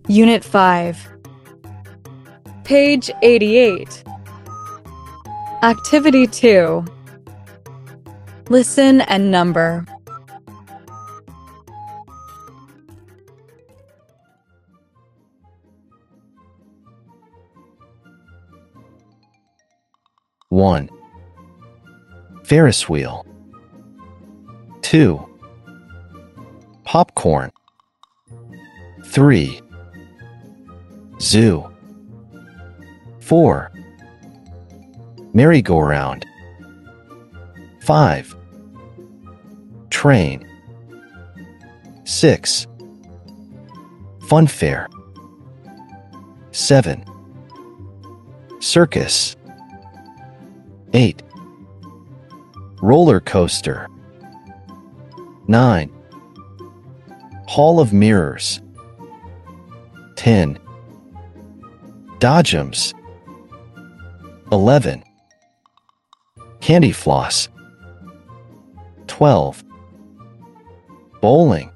Unit 5. Page 88. Activity 2. Listen and number. One. Ferris wheel. 2. Popcorn. 3. Zoo. 4. Merry-go-round. 5. Train. 6. Funfair. 7. Circus. 8. Roller coaster. 9. Hall of mirrors. 10. Dodgems. 11. Candy floss. 12. Bowling.